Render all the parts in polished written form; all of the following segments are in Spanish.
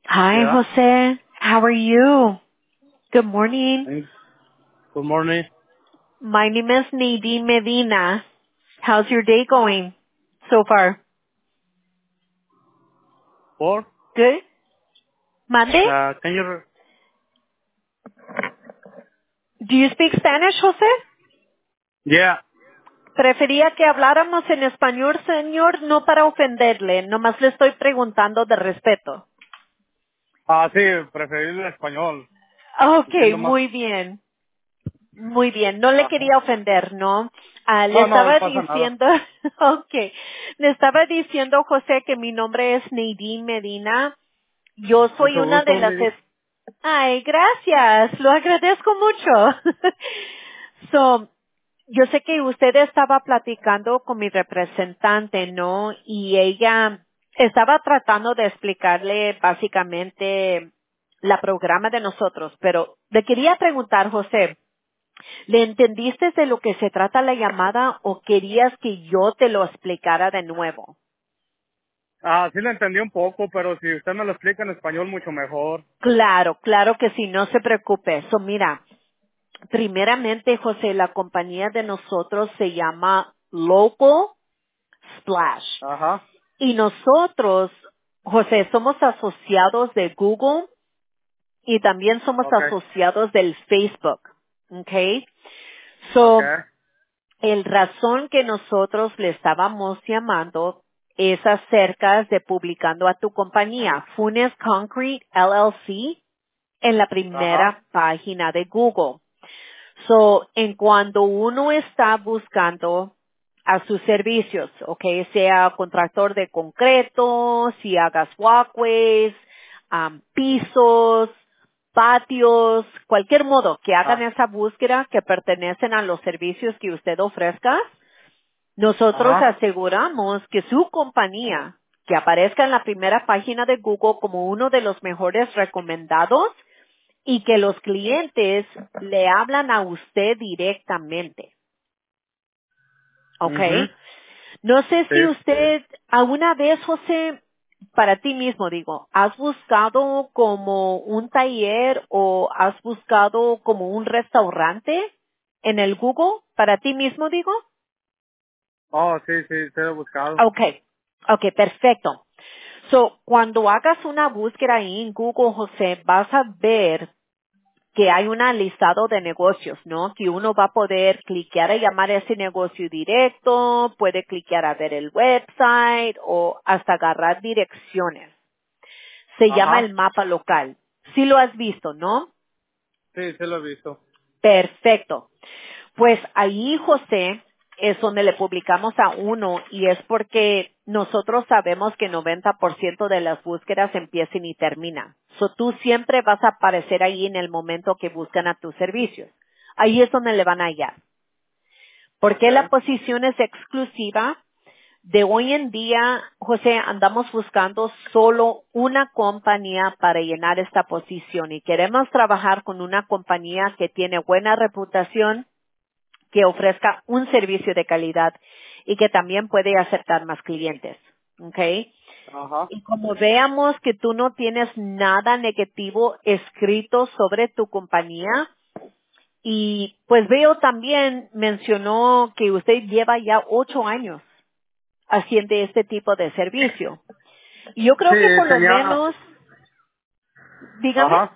Hi, Yeah. Jose. How are you? Good morning. Thanks. Good morning. My name is Nadine Medina. How's your day going so far? Por, Good? Monday? can you? Do you speak Spanish, Jose? Yeah. Prefería que habláramos en español, señor, no para ofenderle. Nomás le estoy preguntando de respeto. Sí, preferible español. Okay, Entiendo más. muy bien. Muy bien, no le Ajá. quería ofender, ¿no? Le No, no estaba pasa nada. diciendo, okay, le estaba diciendo, José, que mi nombre es Nadine Medina. Yo soy Mucho una de gusto, las... Miri. Ay, gracias, lo agradezco mucho. So, yo sé que usted estaba platicando con mi representante, ¿no? Y ella estaba tratando de explicarle básicamente la programa de nosotros, pero le quería preguntar, José, ¿le entendiste de lo que se trata la llamada o querías que yo te lo explicara de nuevo? Sí le entendí un poco, pero si usted me lo explica en español, mucho mejor. Claro, claro que sí, no se preocupe. So, mira, primeramente, José, la compañía de nosotros se llama Local Splash. Ajá. Y nosotros, José, somos asociados de Google y también somos Okay. asociados del Facebook. ¿Ok? So, Okay. el razón que nosotros le estábamos llamando es acerca de publicando a tu compañía, Funes Concrete LLC, en la Ajá. primera página de Google. So, en cuando uno está buscando a sus servicios, ok, sea contractor de concreto, si hagas walkways, pisos, patios, cualquier modo que hagan Ah, esa búsqueda que pertenecen a los servicios que usted ofrezca, nosotros Ajá. aseguramos que su compañía, que aparezca en la primera página de Google como uno de los mejores recomendados, y que los clientes le hablan a usted directamente. ¿Ok? Mhm. No sé Sí. si usted alguna vez, José, para ti mismo digo, ¿has buscado como un taller o has buscado como un restaurante en el Google? Para ti mismo digo. Sí, sí, te he buscado. Ok, ok, perfecto. So, cuando hagas una búsqueda ahí en Google, José, vas a ver que hay un listado de negocios, ¿no? Que uno va a poder cliquear a llamar a ese negocio directo, puede cliquear a ver el website o hasta agarrar direcciones. Se llama Ajá. el mapa local. Sí lo has visto, ¿no? Sí, sí lo he visto. Perfecto. Pues ahí, José, es donde le publicamos a uno y es porque nosotros sabemos que 90% de las búsquedas empiezan y terminan. So, tú siempre vas a aparecer ahí en el momento que buscan a tus servicios. Ahí es donde le van a hallar. Porque la Okay. posición es exclusiva. De hoy en día, José, andamos buscando solo una compañía para llenar esta posición y queremos trabajar con una compañía que tiene buena reputación, que ofrezca un servicio de calidad y que también puede aceptar más clientes. ¿Ok? Ajá. Y como veamos que tú no tienes nada negativo escrito sobre tu compañía, y pues veo también mencionó que usted lleva ya 8 años haciendo este tipo de servicio. Y yo Sí, creo que por lo tenía. menos, dígame. Ajá.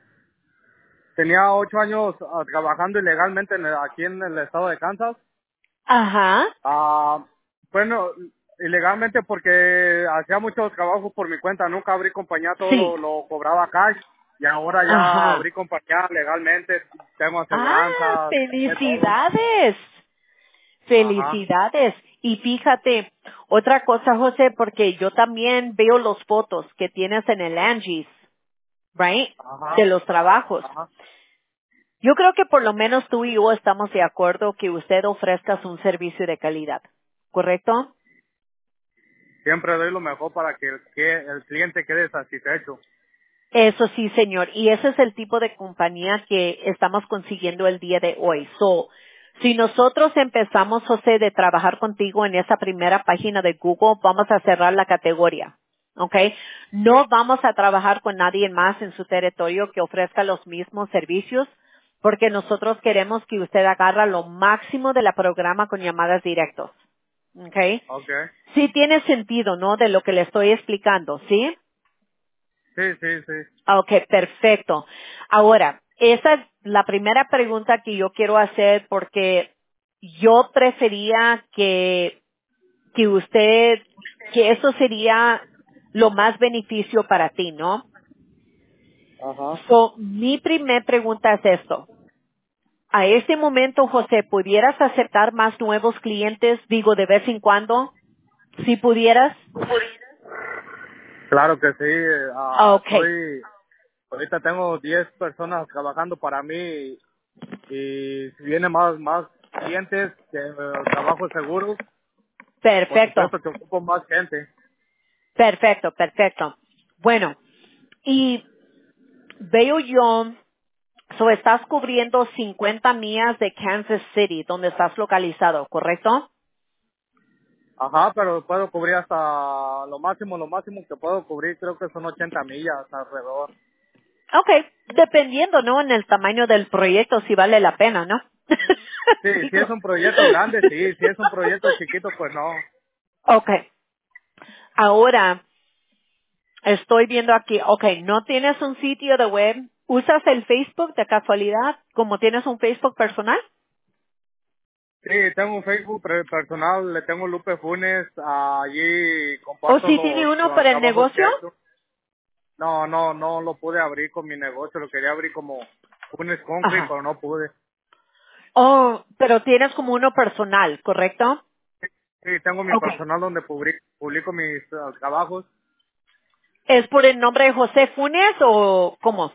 Tenía 8 años trabajando ilegalmente aquí en el estado de Kansas. Ajá. Ah, bueno, ilegalmente porque hacía mucho trabajo por mi cuenta. Nunca abrí compañía, todo Sí. lo cobraba cash. Y ahora ya Ajá. abrí compañía legalmente. Tengo Ah, aseguranza, de todo. felicidades. Ajá, Felicidades. Y fíjate, otra cosa, José, porque yo también veo los fotos que tienes en el Angie's, right? De ajá, los trabajos. ajá. Yo creo que por lo menos tú y yo estamos de acuerdo que usted ofrezcas un servicio de calidad, ¿correcto? Siempre doy lo mejor para que el cliente quede satisfecho. Eso sí, señor. Y ese es el tipo de compañía que estamos consiguiendo el día de hoy. So, si nosotros empezamos, José, de trabajar contigo en esa primera página de Google, vamos a cerrar la categoría. ¿ok? No vamos a trabajar con nadie más en su territorio que ofrezca los mismos servicios, porque nosotros queremos que usted agarra lo máximo de la programa con llamadas directos, ¿ok? Okay. Sí tiene sentido, ¿no? De lo que le estoy explicando, ¿sí? Sí, sí, sí. Ok, perfecto. Ahora, esa es la primera pregunta que yo quiero hacer porque yo prefería que usted, que eso sería lo más beneficio para ti, ¿no? Ajá. So, mi primer pregunta es esto. A este momento, José, ¿pudieras aceptar más nuevos clientes, digo, de vez en cuando? Si pudieras. Claro que sí. Ok, Ahorita tengo 10 personas trabajando para mí y si vienen más clientes que trabajo seguro, por perfecto, supuesto que ocupo más gente. perfecto, perfecto. Bueno, y veo yo, estás cubriendo 50 millas de Kansas City, donde estás localizado, ¿correcto? Ajá, pero puedo cubrir hasta lo máximo que puedo cubrir, creo que son 80 millas alrededor. Ok, dependiendo, ¿no? En el tamaño del proyecto, si vale la pena, ¿no? Sí, si es Digo. un proyecto grande, sí, si es un proyecto chiquito, pues no. Ok, ahora estoy viendo aquí, ok, no tienes un sitio de web, ¿usas el Facebook de casualidad como tienes un Facebook personal? Sí, tengo un Facebook personal, le tengo Lupe Funes, allí ¿O comparto si tiene los uno para el trabajos que negocio? he hecho. No lo pude abrir con mi negocio, lo quería abrir como Funes Concrete, Ajá. pero no pude. Oh, pero tienes como uno personal, ¿correcto? Sí, tengo mi Ok. personal donde publico mis trabajos. ¿Es por el nombre de José Funes o cómo?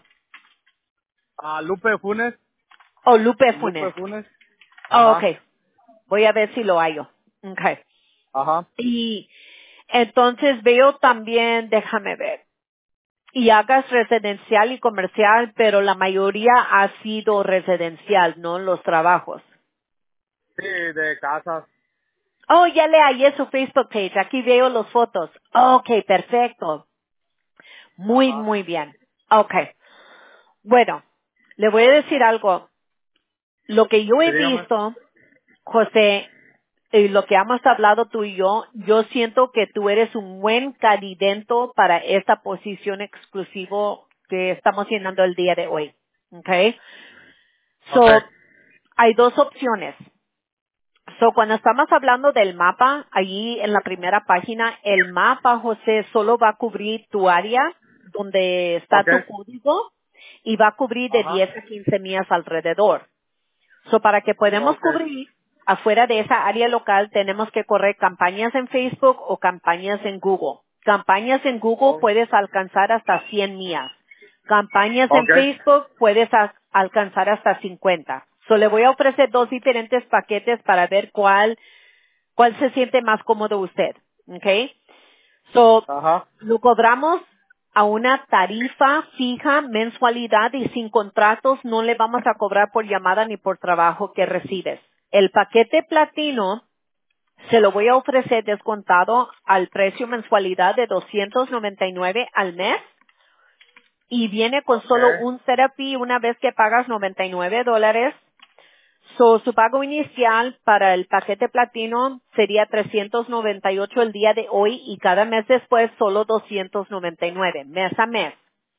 Lupe Funes, O Lupe Funes. Lupe Funes. Oh, ok. Ajá, Voy a ver si lo hallo. Ok. ajá. Y entonces veo también, déjame ver, y hagas residencial y comercial, pero la mayoría ha sido residencial, ¿no? Los trabajos. Sí, de casas. Oh, ya le hallé su Facebook page. Aquí veo las fotos. Ok, perfecto. Muy, Ajá. muy bien. Ok. Bueno, le voy a decir algo. Lo que yo Sí, he dígame. visto, José, y lo que hemos hablado tú y yo siento que tú eres un buen candidato para esta posición exclusivo que estamos llenando el día de hoy. Okay. Ok. So, hay dos opciones. So, cuando estamos hablando del mapa, allí en la primera página, el mapa, José, solo va a cubrir tu área donde está Ok. tu código y va a cubrir de Ajá. 10 a 15 millas alrededor. So, para que podamos Ok. cubrir afuera de esa área local, tenemos que correr campañas en Facebook o campañas en Google. Campañas en Google Oh, puedes alcanzar hasta 100 millas. Campañas en ok. Facebook puedes alcanzar hasta 50. So, le voy a ofrecer dos diferentes paquetes para ver cuál se siente más cómodo usted. ¿Ok? So, Ajá. lo cobramos a una tarifa fija, mensualidad y sin contratos no le vamos a cobrar por llamada ni por trabajo que recibes. El paquete platino se lo voy a ofrecer descontado al precio mensualidad de 299 al mes y viene con Ok. solo un setup fee una vez que pagas $99. So, su pago inicial para el paquete platino sería 398 el día de hoy y cada mes después solo 299, mes a mes.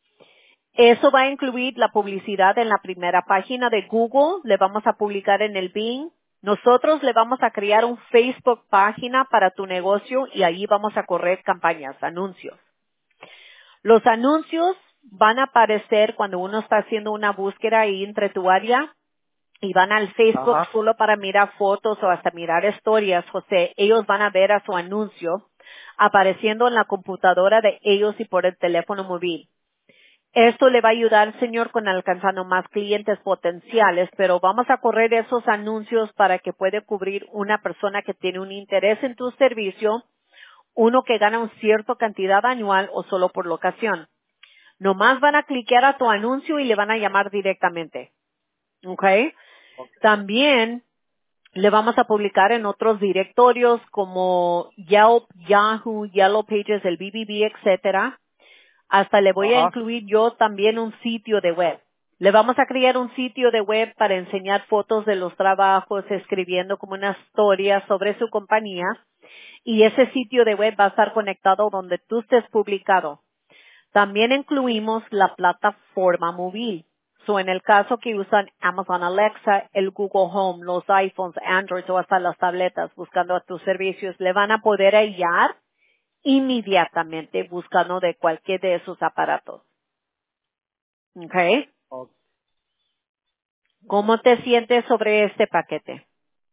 Eso va a incluir la publicidad en la primera página de Google, le vamos a publicar en el Bing. Nosotros le vamos a crear un Facebook página para tu negocio y ahí vamos a correr campañas, anuncios. Los anuncios van a aparecer cuando uno está haciendo una búsqueda ahí entre tu área y van al Facebook Ajá. solo para mirar fotos o hasta mirar historias, José, ellos van a ver a su anuncio apareciendo en la computadora de ellos y por el teléfono móvil. Esto le va a ayudar, señor, con alcanzando más clientes potenciales, pero vamos a correr esos anuncios para que pueda cubrir una persona que tiene un interés en tu servicio, uno que gana una cierta cantidad anual o solo por locación. Nomás van a cliquear a tu anuncio y le van a llamar directamente. ¿Ok? Ok. También Le vamos a publicar en otros directorios como Yelp, Yahoo, Yellow Pages, el BBB, etcétera. Hasta le voy a Ajá. incluir yo también un sitio de web. Le vamos a crear un sitio de web para enseñar fotos de los trabajos, escribiendo como una historia sobre su compañía. Y ese sitio de web va a estar conectado donde tú estés publicado. También incluimos la plataforma móvil. So, en el caso que usan Amazon Alexa, el Google Home, los iPhones, Android o hasta las tabletas buscando a tus servicios, le van a poder hallar inmediatamente buscando de cualquier de esos aparatos. ¿Ok? Ok. ¿Cómo te sientes sobre este paquete?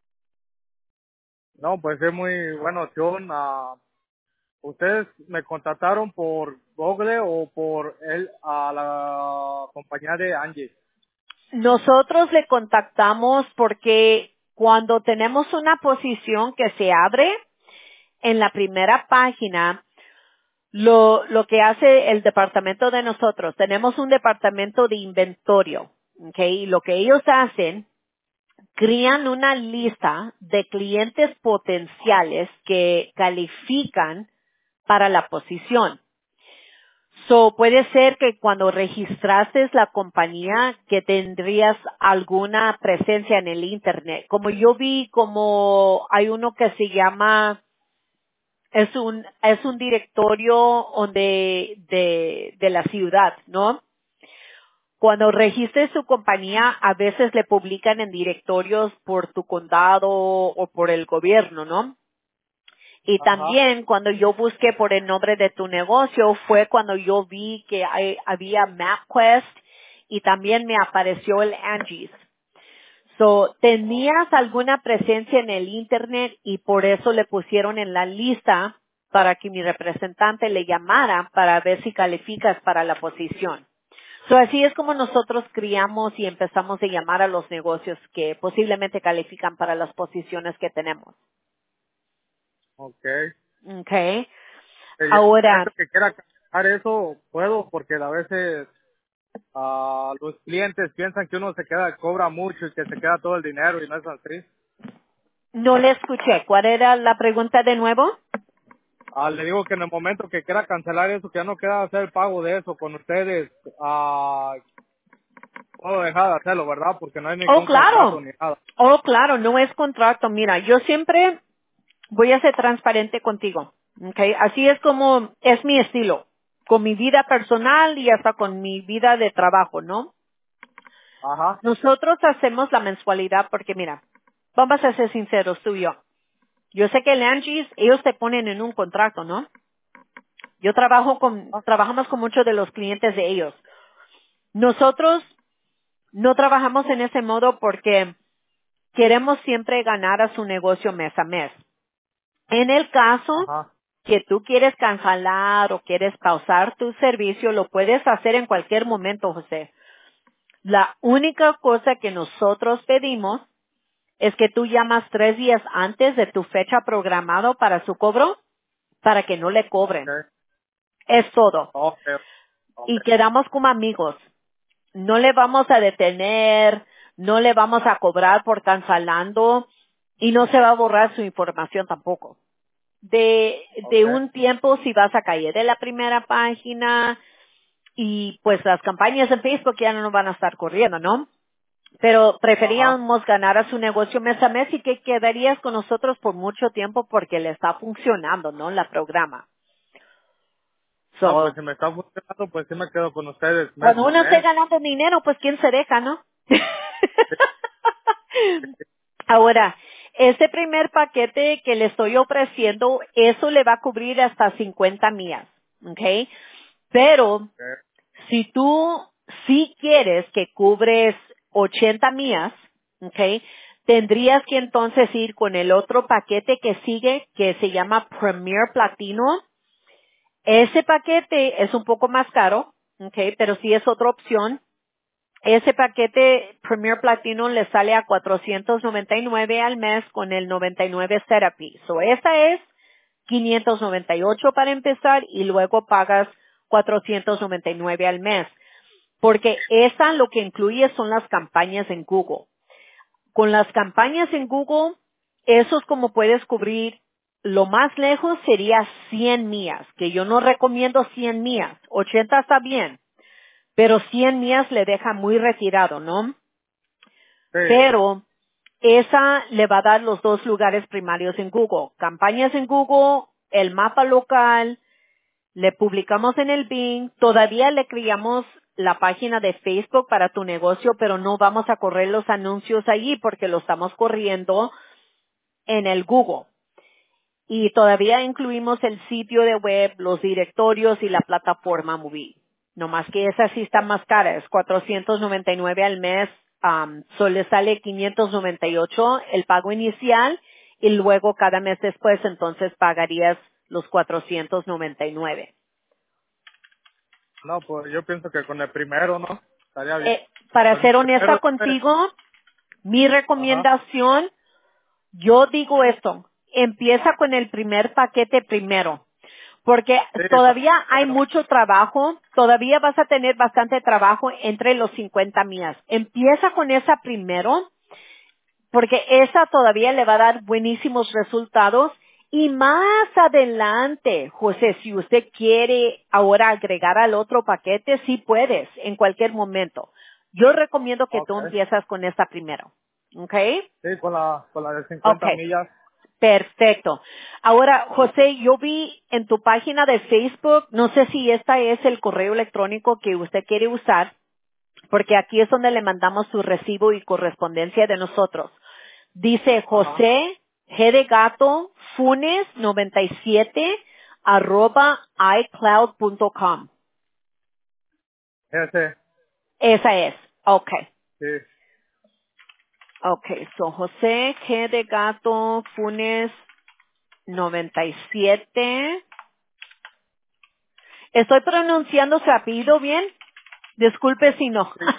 No, pues es muy buena opción. ¿Ustedes me contrataron por Google o por a la compañía de Angie? Nosotros le contactamos porque cuando tenemos una posición que se abre en la primera página, lo que hace el departamento de nosotros, tenemos un departamento de inventario, ¿ok? Y lo que ellos hacen, crean una lista de clientes potenciales que califican para la posición. So, puede ser que cuando registraste la compañía que tendrías alguna presencia en el internet. Como yo vi, como hay uno que se llama, es un directorio de la ciudad, ¿no? Cuando registres su compañía, a veces le publican en directorios por tu condado o por el gobierno, ¿no? Y Ajá. también cuando yo busqué por el nombre de tu negocio fue cuando yo vi que había MapQuest y también me apareció el Angie's. So, tenías alguna presencia en el internet y por eso le pusieron en la lista para que mi representante le llamara para ver si calificas para la posición. So, así es como nosotros criamos y empezamos a llamar a los negocios que posiblemente califican para las posiciones que tenemos. Ok. Okay. En el Ahora, momento que quiera cambiar eso, puedo, porque a veces los clientes piensan que uno se queda, cobra mucho y que se queda todo el dinero y no es así. no le escuché. ¿Cuál era la pregunta de nuevo? Le digo que en el momento que quiera cancelar eso, que ya no quiera hacer el pago de eso con ustedes, puedo dejar de hacerlo, ¿verdad? Porque no hay Oh, ningún contrato claro. ni nada. Oh, claro, no es contrato. Mira, yo siempre voy a ser transparente contigo. Okay. Así es como es mi estilo. Con mi vida personal y hasta con mi vida de trabajo, ¿no? Ajá, Nosotros hacemos la mensualidad porque mira, vamos a ser sinceros tú y yo. Yo sé que el Angie's, ellos te ponen en un contrato, ¿no? Yo trabajamos con muchos de los clientes de ellos. Nosotros no trabajamos en ese modo porque queremos siempre ganar a su negocio mes a mes. En el caso ajá. que tú quieres cancelar o quieres pausar tu servicio, lo puedes hacer en cualquier momento, José. La única cosa que nosotros pedimos es que tú llamas 3 días antes de tu fecha programado para su cobro para que no le cobren. Okay, Es todo. okay, Y okay, quedamos como amigos. No le vamos a detener, no le vamos a cobrar por cancelando y no se va a borrar su información tampoco. De okay, un tiempo si vas a caer de la primera página y pues las campañas en Facebook ya no van a estar corriendo, ¿no? Pero ajá. preferíamos ganar a su negocio mes a mes y que quedarías con nosotros por mucho tiempo porque le está funcionando, ¿no? La programa. No, pues So, si me está funcionando, pues sí me quedo con ustedes mes cuando a uno esté mes. ganando dinero, pues ¿quién se deja, no? Sí, Ahora, este primer paquete que le estoy ofreciendo, eso le va a cubrir hasta 50 millas, ¿ok? Pero okay, si tú sí quieres que cubres 80 millas, ¿ok? Tendrías que entonces ir con el otro paquete que sigue, que se llama Premier Platino. Ese paquete es un poco más caro, ¿ok? Pero sí es otra opción. Ese paquete Premier Platino le sale a 499 al mes con el 99 Therapy. So, esa es 598 para empezar y luego pagas 499 al mes. Porque esa lo que incluye son las campañas en Google. Con las campañas en Google, eso es como puedes cubrir. Lo más lejos sería 100 millas, que yo no recomiendo 100 millas. 80 está bien, pero 100 millas le deja muy retirado, ¿no? Sí. Pero esa le va a dar los dos lugares primarios en Google. Campañas en Google, el mapa local, le publicamos en el Bing, todavía le creamos la página de Facebook para tu negocio, pero no vamos a correr los anuncios allí porque lo estamos corriendo en el Google. Y todavía incluimos el sitio de web, los directorios y la plataforma móvil. No más que esa sí está más cara, es $499 al mes, solo sale $598 el pago inicial y luego cada mes después entonces pagarías los $499. No, pues yo pienso que con el primero, ¿no? Estaría bien. Para Con el ser honesta primero, contigo, mi ajá. recomendación, yo digo esto, empieza con el primer paquete primero. Porque Sí, con el todavía hay primero. mucho trabajo, todavía vas a tener bastante trabajo entre los 50 millas. Empieza con esa primero, porque esa todavía le va a dar buenísimos resultados. Y más adelante, José, si usted quiere ahora agregar al otro paquete, sí puedes, en cualquier momento. Yo recomiendo que tú Okay. empiezas con esta primero. ¿Ok? Sí, con la de Ok. 50 millas. Perfecto. Ahora, José, yo vi en tu página de Facebook, no sé si esta es el correo electrónico que usted quiere usar, porque aquí es donde le mandamos su recibo y correspondencia de nosotros. Dice Ajá. José G de gato Funes 97 @icloud.com. Ese, Esa es. Okay. sí. Okay. So José G de gato Funes 97. ¿Estoy pronunciando su apellido bien? Disculpe si no. Sí.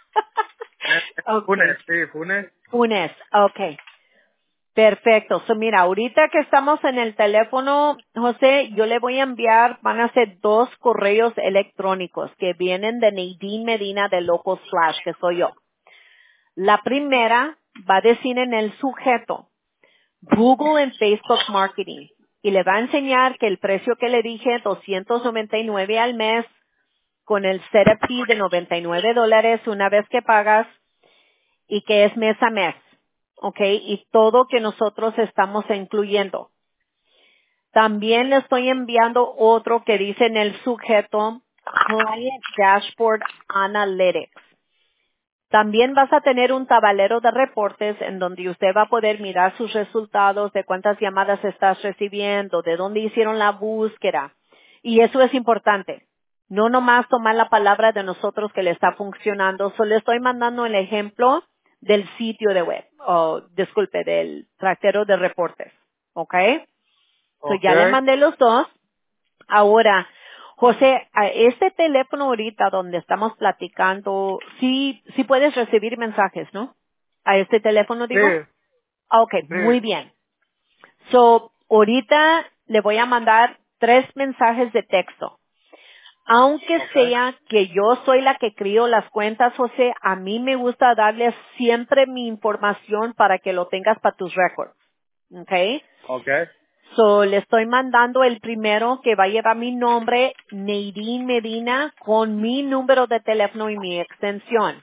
Okay. Funes, sí, Funes. Funes. Okay. Perfecto. So, mira, ahorita que estamos en el teléfono, José, yo le voy a enviar, van a ser 2 correos electrónicos que vienen de Nadine Medina de Local Slash, que soy yo. La primera va a decir en el sujeto, Google en Facebook Marketing. Y le va a enseñar que el precio que le dije, 299 al mes, con el setup fee de $99 una vez que pagas y que es mes a mes. ¿Ok? Y todo que nosotros estamos incluyendo. También le estoy enviando otro que dice en el sujeto Client Dashboard Analytics. También vas a tener un tablero de reportes en donde usted va a poder mirar sus resultados, de cuántas llamadas estás recibiendo, de dónde hicieron la búsqueda. Y eso es importante. No nomás tomar la palabra de nosotros que le está funcionando, solo le estoy mandando el ejemplo del sitio de web, o disculpe, del trastero de reportes. ¿Ok? So ya le Okay. mandé los dos. Ahora, José, a este teléfono ahorita donde estamos platicando, sí puedes recibir mensajes, ¿no? A este teléfono Sí, digo. Ah, ok, sí. muy bien. So, ahorita le voy a mandar 3 mensajes de texto. Aunque Okay. sea que yo soy la que crío las cuentas, José, a mí me gusta darles siempre mi información para que lo tengas para tus récords. ¿Ok? Okay. So, le estoy mandando el primero que va a llevar mi nombre, Nadine Medina, con mi número de teléfono y mi extensión.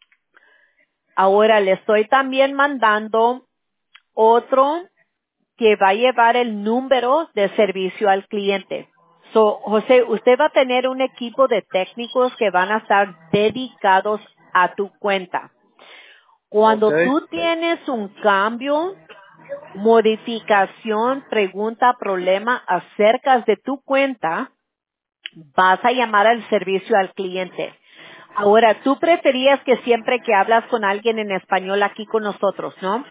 Ahora le estoy también mandando otro que va a llevar el número de servicio al cliente. So, José, usted va a tener un equipo de técnicos que van a estar dedicados a tu cuenta. Cuando Okay. tú tienes un cambio, modificación, pregunta, problema acerca de tu cuenta, vas a llamar al servicio al cliente. Ahora, tú preferías que siempre que hablas con alguien en español aquí con nosotros, ¿no?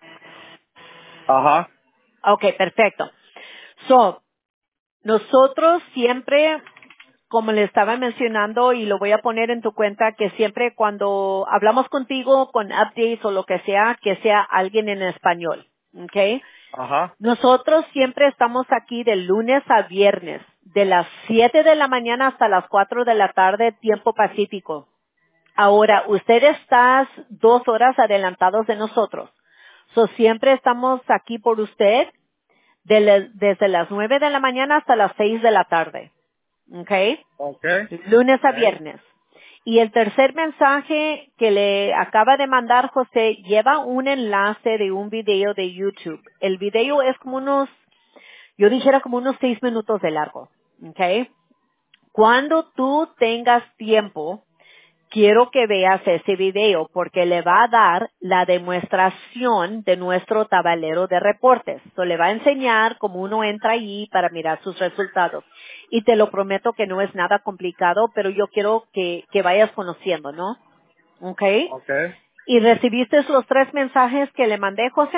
Ajá. Ok, perfecto. So, nosotros siempre, como le estaba mencionando y lo voy a poner en tu cuenta, que siempre cuando hablamos contigo con updates o lo que sea alguien en español. ¿Ok? Ajá. Nosotros siempre estamos aquí de lunes a viernes, de las 7 de la mañana hasta las 4 de la tarde, tiempo pacífico. Ahora, usted está 2 horas adelantados de nosotros. So, siempre estamos aquí por usted desde las 9 de la mañana hasta las 6 de la tarde. ¿Ok? Okay. Lunes a Okay. viernes. Y el tercer mensaje que le acaba de mandar José lleva un enlace de un video de YouTube. El video es como yo dijera como unos 6 minutos de largo. ¿Ok? Cuando tú tengas tiempo, quiero que veas ese video porque le va a dar la demostración de nuestro tablero de reportes. So, le va a enseñar cómo uno entra allí para mirar sus resultados. Y te lo prometo que no es nada complicado, pero yo quiero que vayas conociendo, ¿no? ¿Ok? Okay. ¿Y recibiste los 3 mensajes que le mandé, José?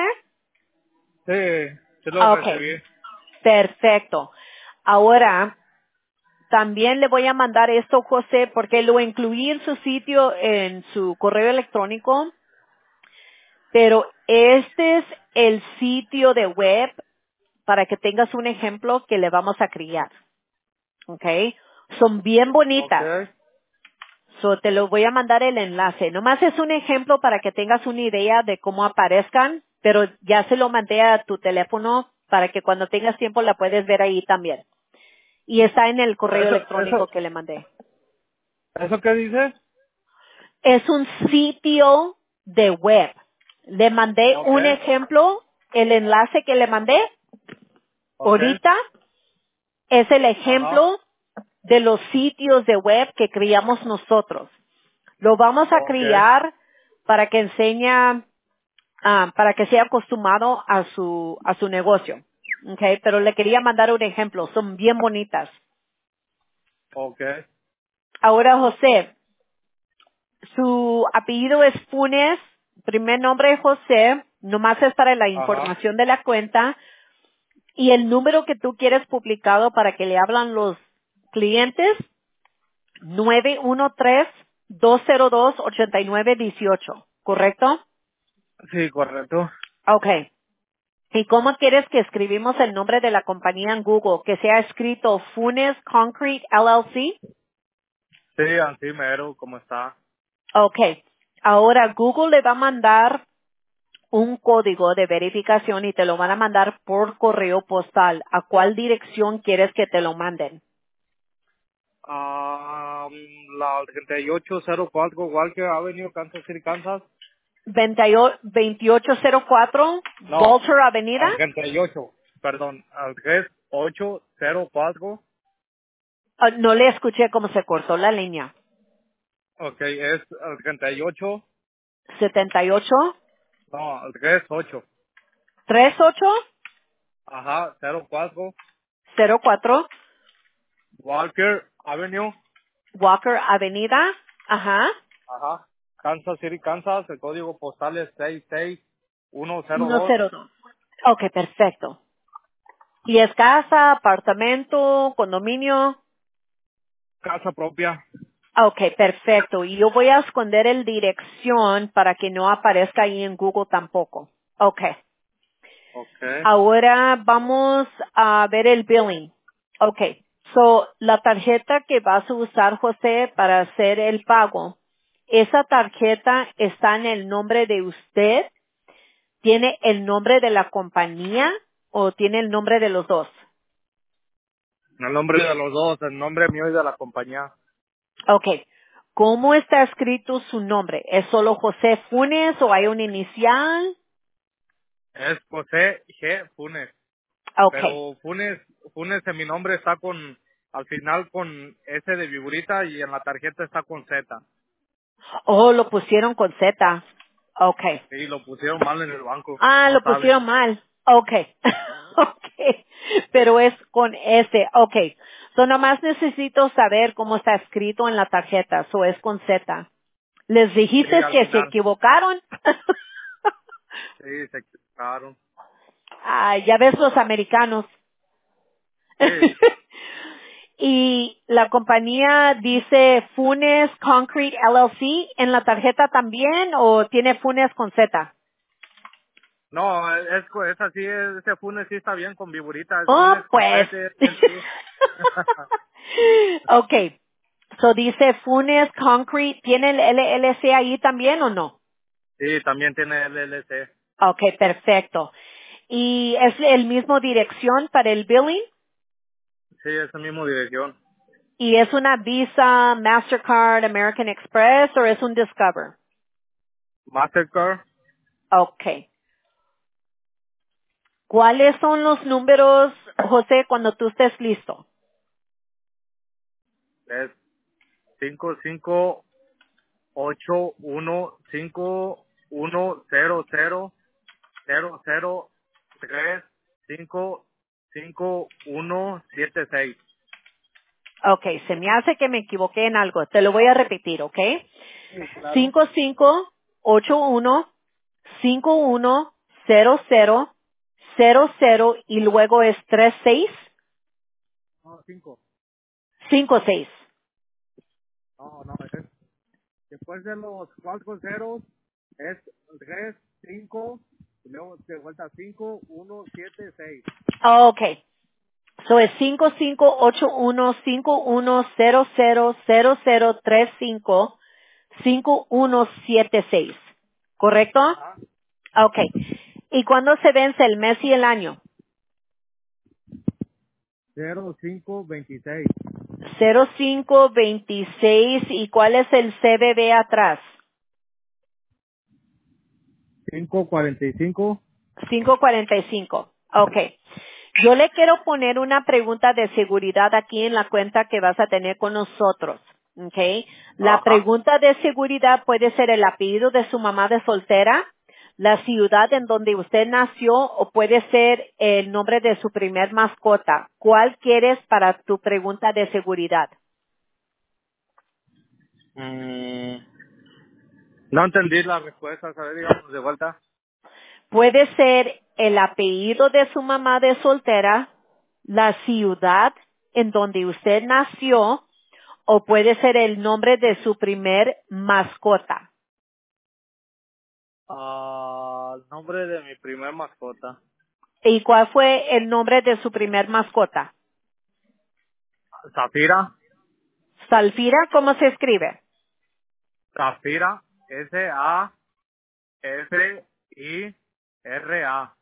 Sí, sí lo Ok, recibí. perfecto. Ahora, también le voy a mandar esto, José, porque lo incluí en su sitio, en su correo electrónico, pero este es el sitio de web para que tengas un ejemplo que le vamos a criar. ¿Ok? Son bien bonitas. Okay. So, te lo voy a mandar el enlace. Nomás es un ejemplo para que tengas una idea de cómo aparezcan, pero ya se lo mandé a tu teléfono para que cuando tengas tiempo la puedes ver ahí también. Y está en el correo electrónico que le mandé. ¿Eso qué dices? Es un sitio de web. Le mandé un Okay. ejemplo, el enlace que le mandé Okay. ahorita es el Ajá. ejemplo de los sitios de web que creamos nosotros. Lo vamos a Okay. crear para que para que sea acostumbrado a su negocio. Okay, pero le quería mandar un ejemplo, son bien bonitas. Okay. Ahora, José, su apellido es Funes, primer nombre es José, nomás es para la Ajá. información de la cuenta, y el número que tú quieres publicado para que le hablan los clientes, 913-202-8918, ¿correcto? Sí, correcto. Okay. ¿Y cómo quieres que escribimos el nombre de la compañía en Google? Que sea escrito Funes Concrete LLC. Sí, así mero, como está. Okay. Ahora Google le va a mandar un código de verificación y te lo van a mandar por correo postal. ¿A cuál dirección quieres que te lo manden? La 3804 Walker Avenue, Kansas City, Kansas. 2804 No, Walter Avenida. al 38, perdón, al 3804. Ah, no le escuché cómo se cortó la línea. Ok, es al 38, 78 no, al 38. 38 Ajá, 04 04 Walker Avenue. Walker Avenida. Ajá. Ajá, Kansas City, Kansas. El código postal es 66102. 102. Ok, perfecto. ¿Y es casa, apartamento, condominio? Casa propia. Ok, perfecto. Y yo voy a esconder el dirección para que no aparezca ahí en Google tampoco. Ok. Ok. Ahora vamos a ver el billing. Ok. So, la tarjeta que vas a usar, José, para hacer el pago, esa tarjeta está en el nombre de usted, tiene el nombre de la compañía o tiene el nombre de los dos. El nombre de los dos, el nombre mío y de la compañía. Ok. ¿Cómo está escrito su nombre? ¿Es solo José Funes o hay un inicial? Es José G. Funes. Ok. Pero Funes en mi nombre está al final con S de figurita y en la tarjeta está con Z. Oh, lo pusieron con Z. Ok. Sí, lo pusieron mal en el banco. Ah, No lo saben. pusieron mal. Ok. Ok. Pero es con S. Ok. So, nomás necesito saber cómo está escrito en la tarjeta. So, es con Z. ¿Les Sí, dijiste al que se final. equivocaron? Sí, se equivocaron. Ah, ya ves los americanos. Sí. Y la compañía dice Funes Concrete LLC en la tarjeta también o tiene Funes con Z. No, es así, ese Funes sí está bien con figurita, es Oh, Funes con pues. Z, sí. Okay. So dice Funes Concrete, ¿tiene el LLC ahí también o no? Sí, también tiene LLC. Okay, perfecto. ¿Y es el mismo dirección para el billing? Sí, esa misma dirección. ¿Y es una Visa, Mastercard, American Express o es un Discover? Mastercard Okay. ¿Cuáles son los números, José, cuando tú estés listo? es 5581-510-00-355-5176. Okay, se me hace que me equivoqué en algo. Te lo voy a repetir, ¿ok? Sí, claro. 5581-5100-00 y luego es 3656. No, 5. No, es, después de los 4 ceros es 3, 5, y luego de vuelta 5, 1, 7, 6. Okay. So es 5581-5100-0035-5176. ¿Correcto? Ajá. Okay. ¿Y cuándo se vence el mes y el año? 0, 5, 26. 0526. ¿Y cuál es el CBB atrás? 5, 45. 545. Okay. Yo le quiero poner una pregunta de seguridad aquí en la cuenta que vas a tener con nosotros. Okay. La Ajá. pregunta de seguridad puede ser el apellido de su mamá de soltera, la ciudad en donde usted nació o puede ser el nombre de su primer mascota. ¿Cuál quieres para tu pregunta de seguridad? Mm, no entendí la respuesta, ¿sabes? Digamos de vuelta. Puede ser el apellido de su mamá de soltera, la ciudad en donde usted nació o puede ser el nombre de su primer mascota. El nombre de mi primer mascota. ¿Y cuál fue el nombre de su primer mascota? Zafira. Salfira, ¿cómo se escribe? Zafira. Safira.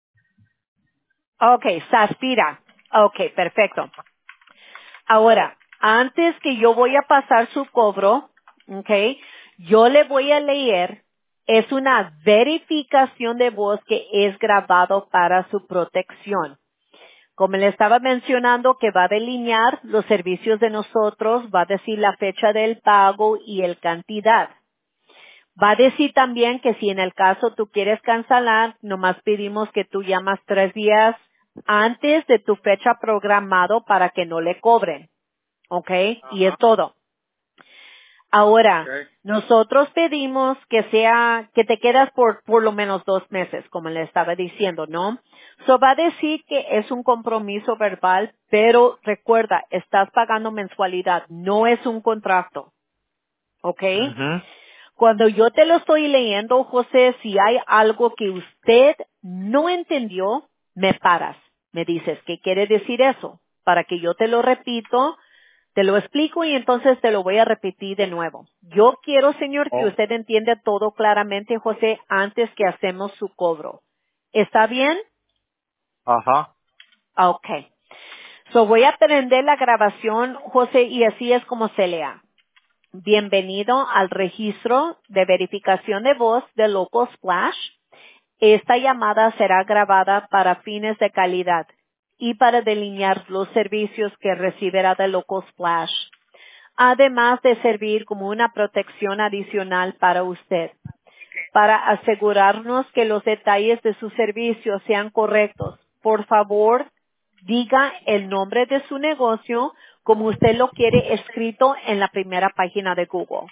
Ok, Saspira. Ok, perfecto. Ahora, antes que yo voy a pasar su cobro, ok, yo le voy a leer, es una verificación de voz que es grabado para su protección. Como le estaba mencionando que va a delinear los servicios de nosotros, va a decir la fecha del pago y el cantidad. Va a decir también que si en el caso tú quieres cancelar, nomás pedimos que tú llamas 3 días antes de tu fecha programado para que no le cobren. ¿Ok? Y es Ajá. todo. Ok. Ahora, nosotros pedimos que te quedas por lo menos 2 meses, como le estaba diciendo, ¿no? So va a decir que es un compromiso verbal, pero recuerda, estás pagando mensualidad, no es un contrato. ¿Ok? Ujú. Cuando yo te lo estoy leyendo, José, si hay algo que usted no entendió, me paras. Me dices, ¿qué quiere decir eso? Para que yo te lo repito, te lo explico y entonces te lo voy a repetir de nuevo. Yo quiero, señor, que Oh, usted entienda todo claramente, José, antes que hacemos su cobro. ¿Está bien? ajá. Ok. So voy a prender la grabación, José, y así es como se lea. Bienvenido al registro de verificación de voz de Local Splash. Esta llamada será grabada para fines de calidad y para delinear los servicios que recibirá de Local Splash, además de servir como una protección adicional para usted. Para asegurarnos que los detalles de su servicio sean correctos, por favor, diga el nombre de su negocio como usted lo quiere escrito en la primera página de Google.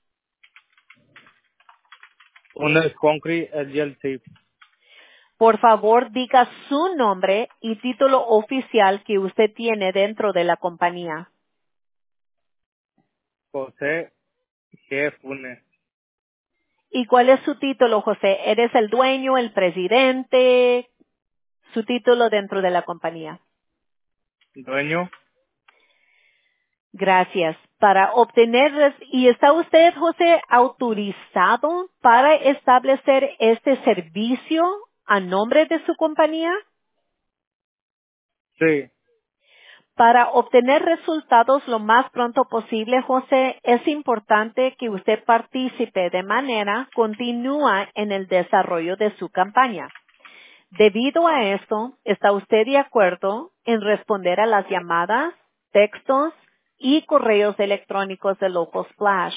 Un es Concrete LLC. Por favor, diga su nombre y título oficial que usted tiene dentro de la compañía. José G. Funes. ¿Y cuál es su título, José? ¿Eres el dueño, el presidente? Su título dentro de la compañía. Dueño. Gracias. Para obtener, ¿y está usted, José, autorizado para establecer este servicio a nombre de su compañía? Sí. Para obtener resultados lo más pronto posible, José, es importante que usted participe de manera continua en el desarrollo de su campaña. Debido a esto, ¿está usted de acuerdo en responder a las llamadas, textos y correos electrónicos de Local Splash?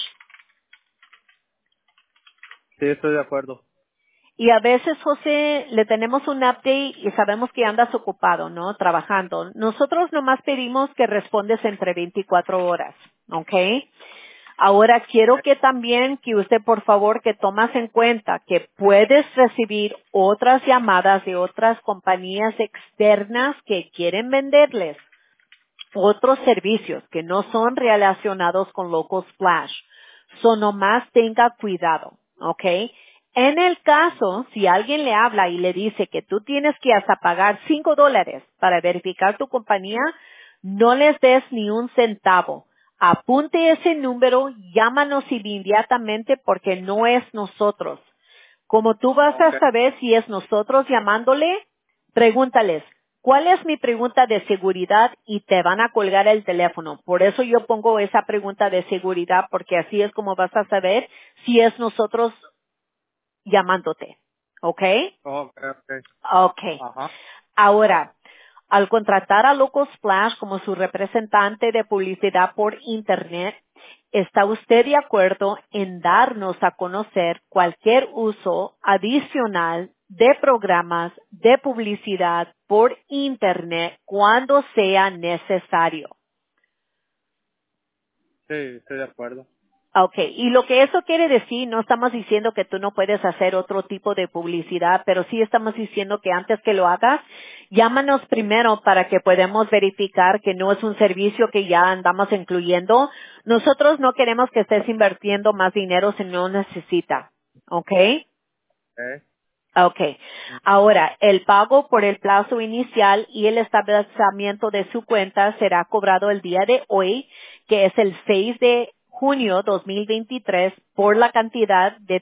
Sí, estoy de acuerdo. Y a veces, José, le tenemos un update y sabemos que andas ocupado, ¿no? Trabajando. Nosotros nomás pedimos que respondes entre 24 horas, ¿ok? Ahora quiero que también que usted, por favor, que tomas en cuenta que puedes recibir otras llamadas de otras compañías externas que quieren venderles otros servicios que no son relacionados con Local Splash. So nomás tenga cuidado, ¿ok? En el caso, si alguien le habla y le dice que tú tienes que hasta pagar $5 para verificar tu compañía, no les des ni un centavo. Apunte ese número, llámanos inmediatamente porque no es nosotros. Como tú vas a Okay. saber si es nosotros llamándole, pregúntales, ¿cuál es mi pregunta de seguridad? Y te van a colgar el teléfono. Por eso yo pongo esa pregunta de seguridad, porque así es como vas a saber si es nosotros llamándote. ¿Ok? Okay, okay. Ok. Ajá. Ahora, al contratar a Local Splash como su representante de publicidad por Internet, ¿está usted de acuerdo en darnos a conocer cualquier uso adicional de programas de publicidad por Internet cuando sea necesario? Sí, estoy de acuerdo. Okay, y lo que eso quiere decir, no estamos diciendo que tú no puedes hacer otro tipo de publicidad, pero sí estamos diciendo que antes que lo hagas, llámanos primero para que podamos verificar que no es un servicio que ya andamos incluyendo. Nosotros no queremos que estés invirtiendo más dinero si no necesita. ¿Ok? Okay. Okay. Ahora, el pago por el plazo inicial y el establecimiento de su cuenta será cobrado el día de hoy, que es el 6 de junio 2023, por la cantidad de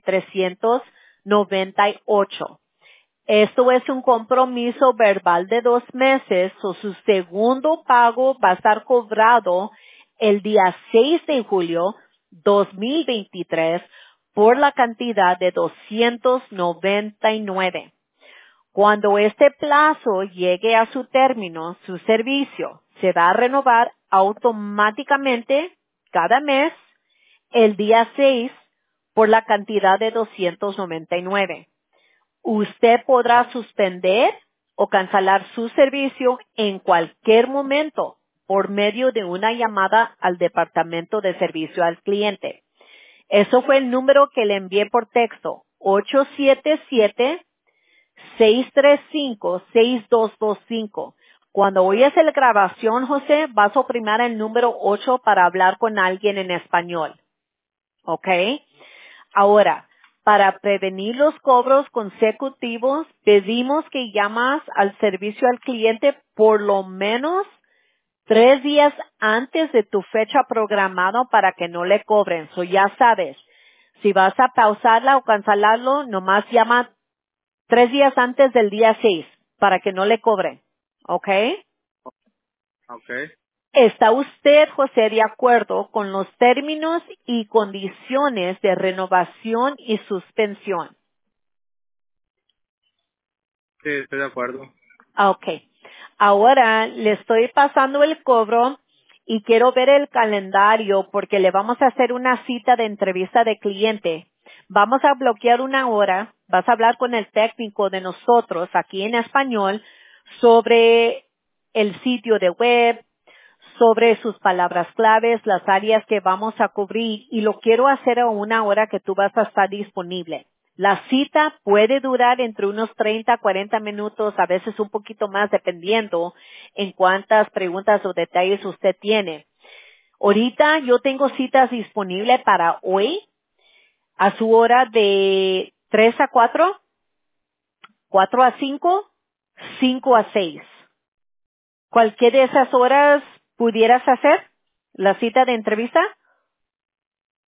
398. Esto es un compromiso verbal de 2 meses, o su segundo pago va a estar cobrado el día 6 de julio 2023 por la cantidad de 299. Cuando este plazo llegue a su término, su servicio se va a renovar automáticamente cada mes el día 6 por la cantidad de 299. Usted podrá suspender o cancelar su servicio en cualquier momento por medio de una llamada al Departamento de Servicio al Cliente. Eso fue el número que le envié por texto, 877-635-6225. Cuando oyes la grabación, José, vas a oprimir el número 8 para hablar con alguien en español. ¿Ok? Ahora, para prevenir los cobros consecutivos, pedimos que llamas al servicio al cliente por lo menos 3 días antes de tu fecha programada para que no le cobren. So ya sabes, si vas a pausarla o cancelarlo, nomás llama 3 días antes del día 6 para que no le cobren. ¿Ok? Okay. ¿Está usted, José, de acuerdo con los términos y condiciones de renovación y suspensión? Sí, estoy de acuerdo. Ok. Ahora le estoy pasando el cobro y quiero ver el calendario porque le vamos a hacer una cita de entrevista de cliente. Vamos a bloquear una hora. Vas a hablar con el técnico de nosotros aquí en español sobre el sitio de web, sobre sus palabras claves, las áreas que vamos a cubrir y lo quiero hacer a una hora que tú vas a estar disponible. La cita puede durar entre unos 30 a 40 minutos, a veces un poquito más, dependiendo en cuántas preguntas o detalles usted tiene. Ahorita yo tengo citas disponibles para hoy a su hora de 3 a 4, 4 a 5, 5 a 6. ¿Cualquier de esas horas pudieras hacer la cita de entrevista?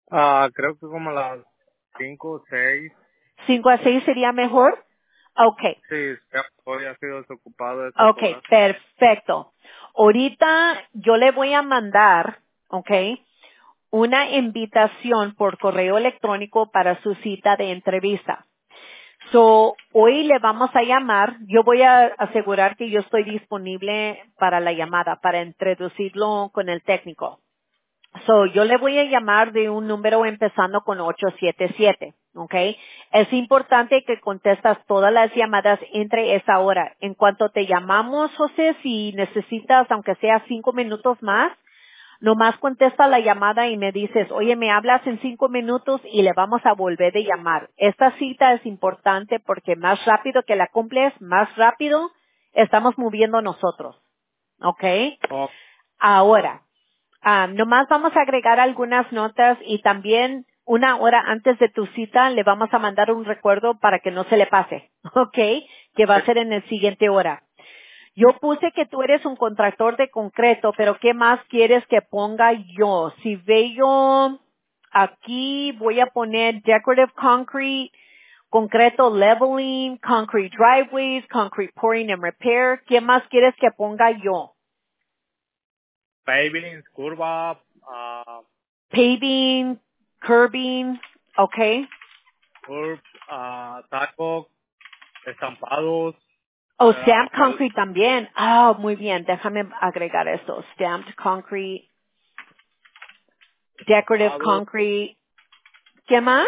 Creo que como a las 5 o 6. 5 a 6 sería mejor. Okay. Sí, hoy ha sido desocupado de estas Okay, horas. perfecto. Ahorita yo le voy a mandar, okay, una invitación por correo electrónico para su cita de entrevista. So, hoy le vamos a llamar. Yo voy a asegurar que yo estoy disponible para la llamada, para introducirlo con el técnico. So, yo le voy a llamar de un número empezando con 877, ¿ok? Es importante que contestas todas las llamadas entre esa hora. En cuanto te llamamos, José, si necesitas, aunque sea 5 minutos más, nomás contesta la llamada y me dices, oye, me hablas en 5 minutos y le vamos a volver a llamar. Esta cita es importante porque más rápido que la cumples, más rápido estamos moviendo nosotros, ¿ok? Oh, Ahora, nomás vamos a agregar algunas notas y también 1 hora antes de tu cita le vamos a mandar un recuerdo para que no se le pase, ¿ok? Que va sí. a ser en el siguiente hora. Yo puse que tú eres un contractor de concreto, pero ¿qué más quieres que ponga yo? Si veo aquí, voy a poner decorative concrete, concreto leveling, concrete driveways, concrete pouring and repair. ¿Qué más quieres que ponga yo? Paving, curva, Paving, curbing, okay. curb, taco, estampados, Oh, stamped cal, concrete también. Ah, muy bien. Déjame agregar eso. Stamped concrete, decorative calzados, concrete. ¿Qué más?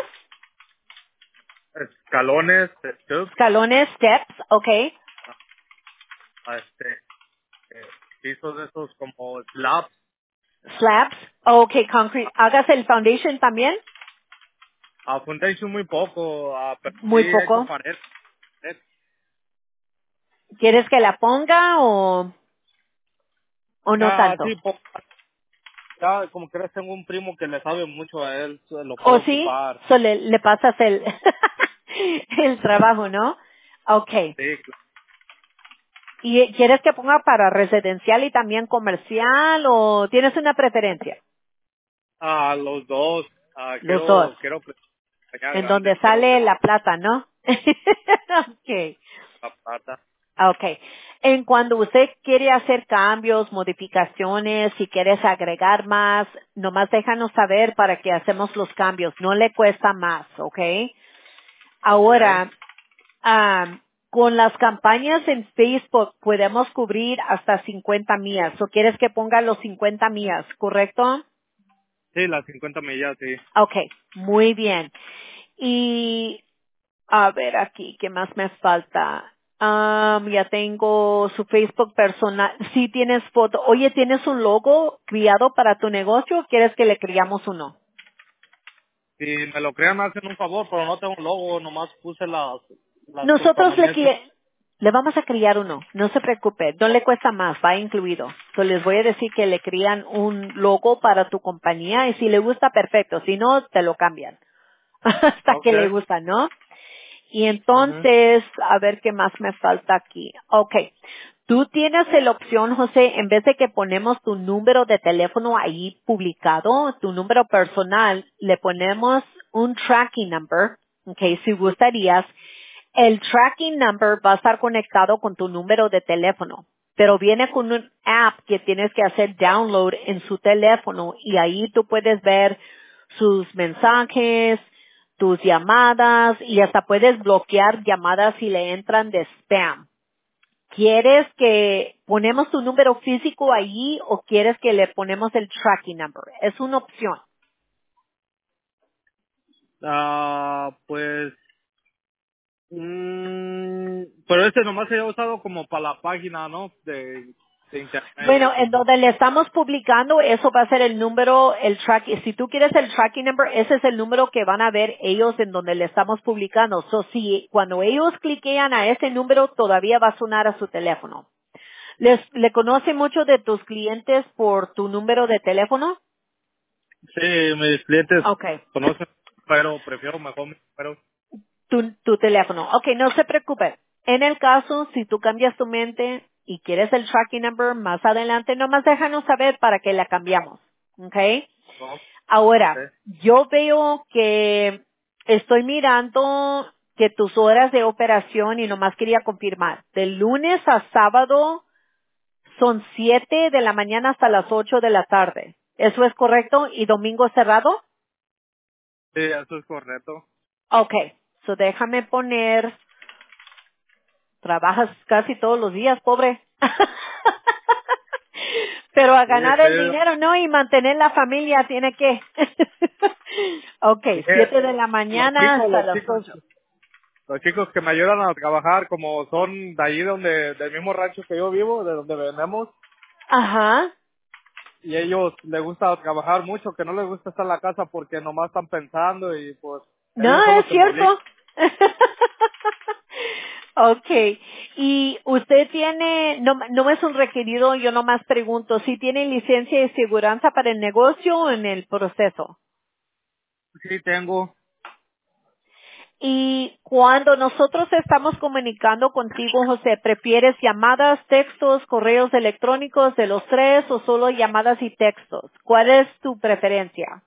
escalones, stoops, Escalones, steps, okay. este, pisos de esos como slabs. Slabs, okay, concrete. ¿Hagas el foundation también? Foundation muy poco, pero sí Muy he hecho poco. pared. ¿Quieres que la ponga o no Sí, tanto? ya como que tengo un primo que le sabe mucho a él, lo ¿O puedo sí? ocupar. So le pasas el, el trabajo, ¿no? Okay. Sí, ¿Y quieres que ponga para residencial y también comercial o tienes una preferencia? los dos. Los dos. Quiero que sea En grande, donde quiero sale la plata, ¿no? Okay. la plata. Okay. En cuando usted quiere hacer cambios, modificaciones, si quieres agregar más, nomás déjanos saber para que hacemos los cambios. No le cuesta más, ¿ok? Okay. Ahora, con las campañas en Facebook podemos cubrir hasta 50 millas. ¿O quieres que ponga los 50 millas, correcto? Sí, las 50 millas, sí. Okay, muy bien. Y a ver aquí, ¿qué más me falta? Ya tengo su Facebook personal. Sí tienes foto. Oye, ¿tienes un logo criado para tu negocio o quieres que le criamos uno? Si me lo crean, me hacen un favor, pero no tengo un logo, nomás puse las Nosotros calcomanías. le vamos a criar uno. No se preocupe. No le cuesta más. Va incluido. So, les voy a decir que le crían un logo para tu compañía y si le gusta, perfecto. Si no, te lo cambian. Hasta que le Okay. gusta, ¿no? Y Ujú. entonces, a ver qué más me falta aquí. Okay. Tú tienes la opción, José, en vez de que ponemos tu número de teléfono ahí publicado, tu número personal, le ponemos un tracking number, okay, si gustarías. El tracking number va a estar conectado con tu número de teléfono, pero viene con un app que tienes que hacer download en su teléfono y ahí tú puedes ver sus mensajes, tus llamadas y hasta puedes bloquear llamadas si le entran de spam. ¿Quieres que ponemos tu número físico allí o quieres que le ponemos el tracking number? Es una opción. Pues, pero este nomás se ha usado como para la página, ¿no? De internet y Bueno, eso. en donde le estamos publicando, eso va a ser el número, el tracking. Si tú quieres el tracking number, ese es el número que van a ver ellos en donde le estamos publicando. So, si cuando ellos cliquean a ese número, todavía va a sonar a su teléfono. ¿Le conoce mucho de tus clientes por tu número de teléfono? Sí, mis clientes Okay. conocen, pero prefiero mejor mi número. Tu teléfono. Ok, no se preocupe. En el caso, si tú cambias tu mente y quieres el tracking number más adelante, nomás déjanos saber para que la cambiamos. Ok. ¿No? Ahora, yo veo que estoy mirando que tus horas de operación y nomás quería confirmar, de lunes a sábado son 7 de la mañana hasta las 8 de la tarde. ¿Eso es correcto? ¿Y domingo cerrado? Sí, eso es correcto. Okay. So déjame poner, trabajas casi todos los días, pobre. Pero a Sí, ganar el dinero, ¿no? Y mantener la familia tiene que. Okay, 7 de la los mañana chicos, hasta los las chicos, 8. los chicos que me ayudan a trabajar, como son de allí donde, del mismo rancho que yo vivo, de donde vendemos, Ajá. y ellos les gusta trabajar mucho, que no les gusta estar en la casa porque nomás están pensando y pues No, ellos son es los que me obligan. cierto. Okay. Y usted tiene, no, no es un requerido, yo nomás pregunto, si tiene licencia de seguridad para el negocio o en el proceso. Sí, tengo. Y cuando nosotros estamos comunicando contigo, José, ¿prefieres llamadas, textos, correos electrónicos de los tres o solo llamadas y textos? ¿Cuál es tu preferencia?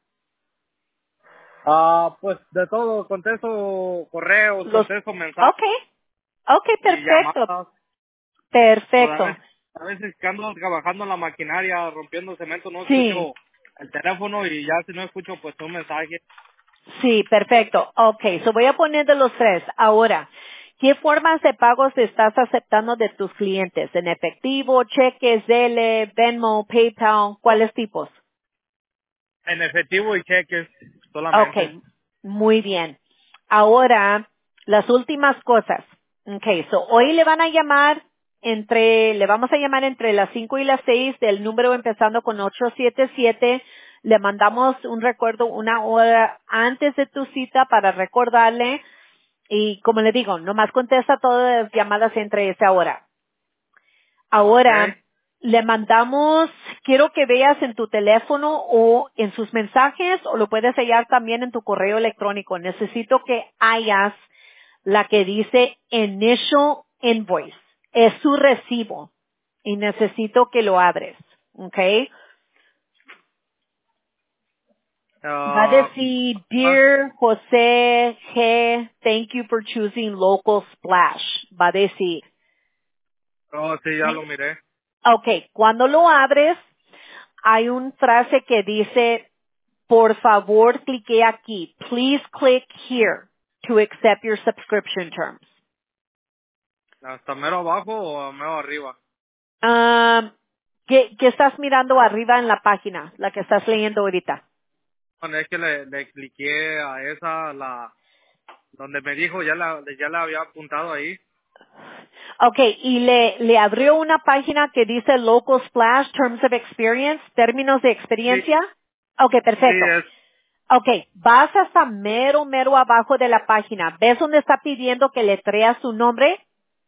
Pues de todo, contesto correos, Los, contesto mensajes okay, okay, y perfecto, llamadas. Pues perfecto. a veces que ando trabajando en la maquinaria, rompiendo cemento, no Sí, escucho el teléfono y ya si no escucho, pues un mensaje sí, perfecto. Okay, so voy a poner de los tres. Ahora, ¿qué formas de pagos estás aceptando de tus clientes? ¿En efectivo, cheques, Zelle, Venmo, PayPal? ¿Cuáles tipos? en efectivo y cheques solamente. Okay, muy bien. Ahora, las últimas cosas. Okay, so hoy le van a llamar le vamos a llamar entre las 5 y las 6 del número empezando con 877. Le mandamos un recuerdo una hora antes de tu cita para recordarle y como le digo, nomás contesta todas las llamadas entre esa hora. Okay. Ahora, le mandamos, quiero que veas en tu teléfono o en sus mensajes o lo puedes hallar también en tu correo electrónico. Necesito que hayas la que dice Initial Invoice. Es su recibo y necesito que lo abres. ¿Ok? Va a Ah, decir, ah, Dear José G, thank you for choosing Local Splash. Va a decir. oh, sí, ya lo miré. Ok, cuando lo abres, hay una frase que dice, por favor, clique aquí. Please click here to accept your subscription terms. ¿Hasta mero abajo o mero arriba? Um, ¿qué estás mirando arriba en la página, la que estás leyendo ahorita? Bueno, es que le cliqué a esa, donde me dijo, ya la había apuntado ahí. Ok, y le abrió una página que dice Local Splash Terms of Experience, términos de Sí, experiencia. Ok, sí, perfecto. Ok, vas hasta mero abajo de la página. ¿Ves donde está pidiendo que le traiga su nombre?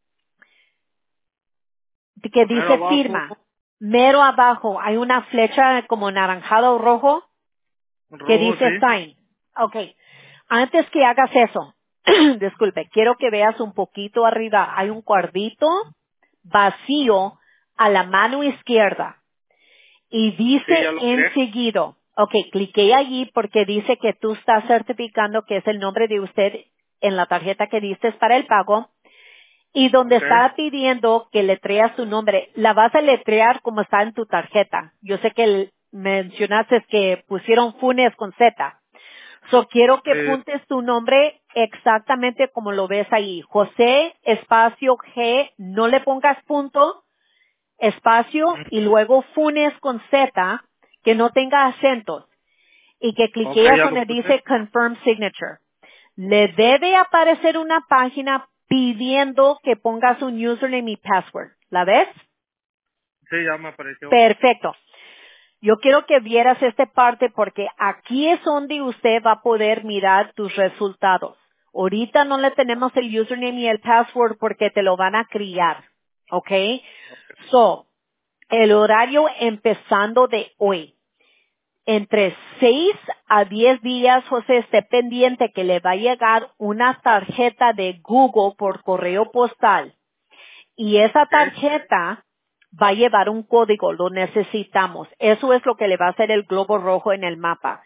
Que mero dice abajo, firma. Mero abajo hay una flecha como naranjado o rojo que rojo, dice sí. sign. Ok. Antes que hagas eso, disculpe, quiero que veas un poquito arriba. Hay un cuadrito vacío a la mano izquierda y Sí, ya dice lo miré. enseguido. Ok, cliqué allí porque dice que tú estás certificando que es el nombre de usted en la tarjeta que diste para el pago. Y donde Okay. está pidiendo que letreas su nombre, la vas a letrear como está en tu tarjeta. Yo sé que mencionaste que pusieron Funes con Z. So quiero que Sí, apuntes tu nombre exactamente como lo ves ahí. José, espacio G, no le pongas punto, espacio y luego Funes con Z, que no tenga acentos y que ok, cliqueas ya lo donde puse. dice Confirm Signature. Le debe aparecer una página pidiendo que pongas un username y password. ¿La ves? Sí, ya me apareció. Perfecto. Yo quiero que vieras esta parte porque aquí es donde usted va a poder mirar tus resultados. Ahorita no le tenemos el username y el password porque te lo van a criar. ¿Ok? So, el horario empezando de hoy. Entre 6 a 10 días, José, esté pendiente que le va a llegar una tarjeta de Google por correo postal. Y esa Ok, tarjeta va a llevar un código, lo necesitamos. Eso es lo que le va a hacer el globo rojo en el mapa.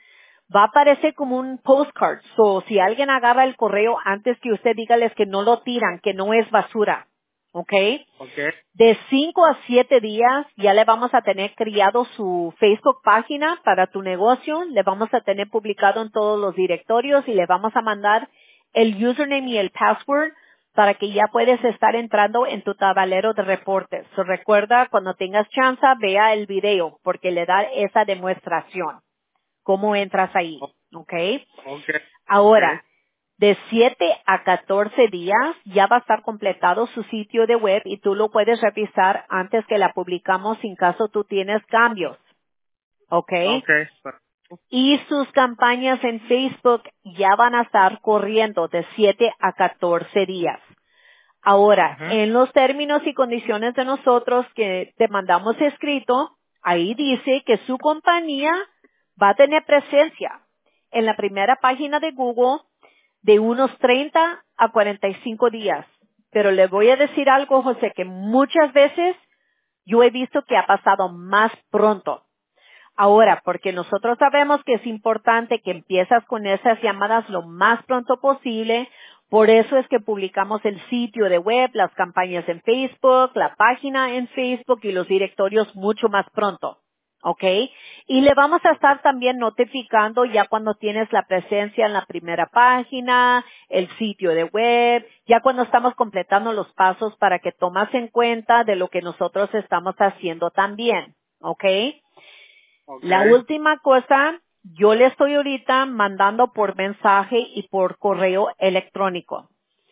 va a aparecer como un postcard. So, si alguien agarra el correo antes que usted dígales que no lo tiran, que no es basura. ¿Ok? Okay. De 5 a 7 días ya le vamos a tener creado su Facebook página para tu negocio, le vamos a tener publicado en todos los directorios y le vamos a mandar el username y el password para que ya puedes estar entrando en tu tablero de reportes. So, recuerda, cuando tengas chance, vea el video porque le da esa demostración. ¿Cómo entras ahí? ¿Ok? Okay. Ahora, de 7 a 14 días ya va a estar completado su sitio de web y tú lo puedes revisar antes que la publicamos sin caso tú tienes cambios. ¿Ok? Okay. Y sus campañas en Facebook ya van a estar corriendo de 7 a 14 días. Ahora, Ujú. en los términos y condiciones de nosotros que te mandamos escrito, ahí dice que su compañía va a tener presencia en la primera página de Google de unos 30 a 45 días. Pero le voy a decir algo, José, que muchas veces yo he visto que ha pasado más pronto. Ahora, porque nosotros sabemos que es importante que empiezas con esas llamadas lo más pronto posible, por eso es que publicamos el sitio de web, las campañas en Facebook, la página en Facebook y los directorios mucho más pronto. ¿Ok? Y le vamos a estar también notificando ya cuando tienes la presencia en la primera página, el sitio de web, ya cuando estamos completando los pasos para que tomas en cuenta de lo que nosotros estamos haciendo también. ¿Ok? La Okay. última cosa, yo le estoy ahorita mandando por mensaje y por correo electrónico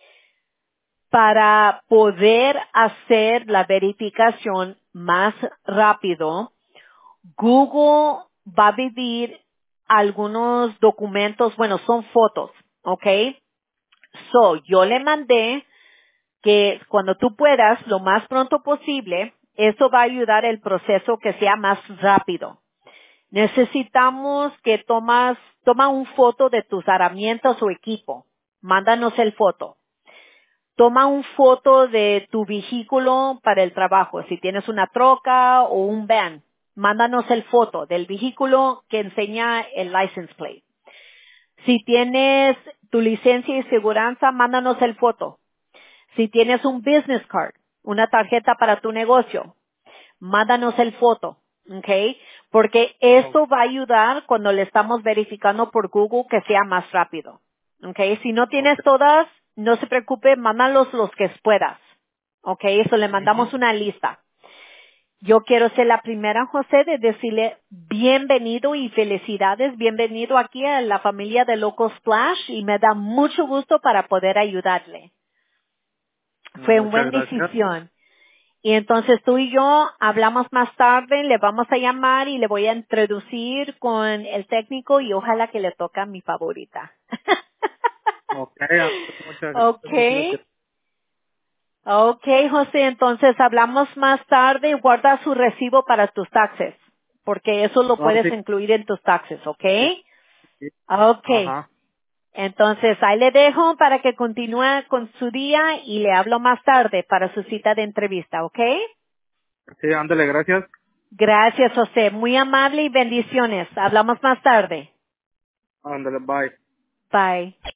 para poder hacer la verificación más rápido. Google va a pedir algunos documentos, bueno, son fotos, ¿ok? So, yo le mandé que cuando tú puedas, lo más pronto posible, eso va a ayudar el proceso que sea más rápido. Necesitamos que toma un foto de tus herramientas o equipo. Mándanos el foto. Toma un foto de tu vehículo para el trabajo. Si tienes una troca o un van, mándanos el foto del vehículo que enseña el license plate. Si tienes tu licencia y seguranza, mándanos el foto. Si tienes un business card, una tarjeta para tu negocio, mándanos el foto, ¿ok? Porque esto va a ayudar cuando le estamos verificando por Google que sea más rápido, ¿ok? Si no tienes Okay. todas, no se preocupe, mándalos los que puedas, ¿ok? Eso le Ujú. mandamos una lista. Yo quiero ser la primera, José, de decirle bienvenido y felicidades, bienvenido aquí a la familia de Loco Splash y me da mucho gusto para poder ayudarle. Fue una Muchas buena gracias. decisión. Y entonces tú y yo hablamos más tarde, le vamos a llamar y le voy a introducir con el técnico y ojalá que le toque a mi favorita. Okay. Muchas Okay, gracias. okay, José, entonces hablamos más tarde, guarda su recibo para tus taxes, porque eso lo No, sí. puedes incluir en tus taxes, ¿ok? Sí. Sí. Okay. Ajá. Entonces ahí le dejo para que continúe con su día y le hablo más tarde para su cita de entrevista, ¿ok? Sí, ándale, gracias. Gracias, José. Muy amable y bendiciones. Hablamos más tarde. Ándale, bye. Bye.